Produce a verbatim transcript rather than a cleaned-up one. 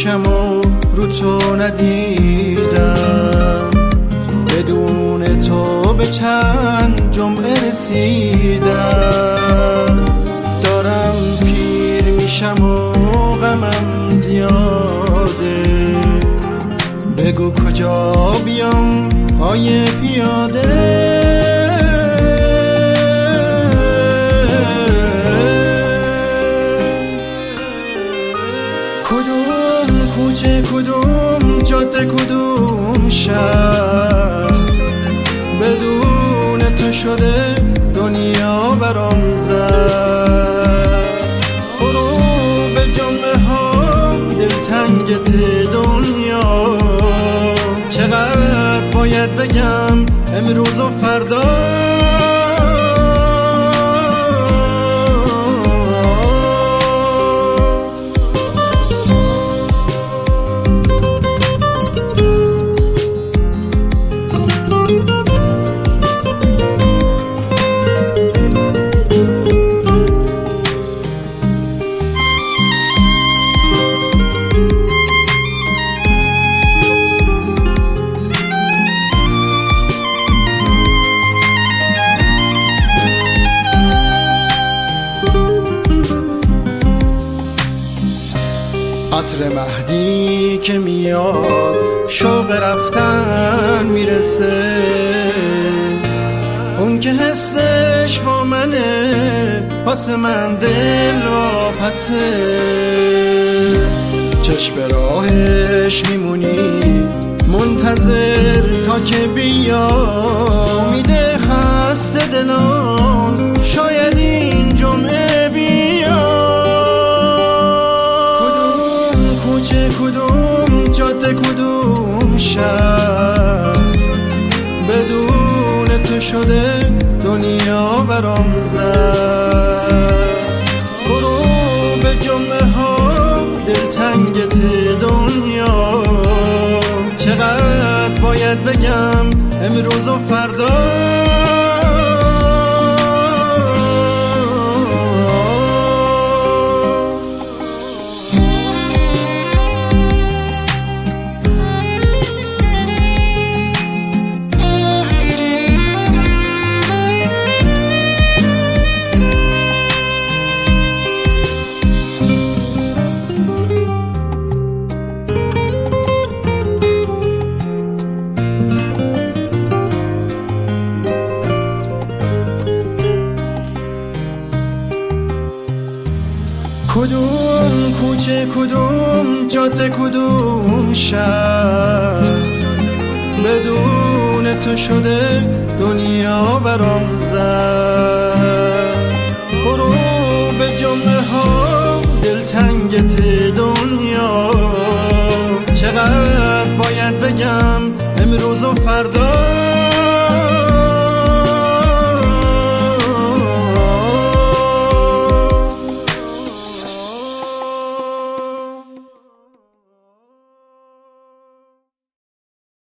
میشم و رو تو ندیدم، بدون تو به چند جمعه رسیدم. دارم پیر میشم و غمم زیاده، بگو کجا بیام پای پیاده. کدوم کوچه کدوم جاده کدوم شهر، بدون تو شده دنیا برام زد. برو به جمعه ها دلتنگت دنیا، چقدر باید بگم امروز و فردا. عطر مهدی که میاد شوق رفتن میرسه، اون که حسش با منه واسه من دل را پسه. چشم راهش میمونی منتظر تا که بیا، میده خسته دلان شاید این جمعه بیا. کدوم جاده کدوم شهر، بدون تو شده دنیا برام زد. برو به جمعه ها دلتنگت دنیا، چقدر باید بگم امروز و فردا. کدوم کوچه کدوم جاده کدوم شهر، بدون تو شده دنیا برام زد.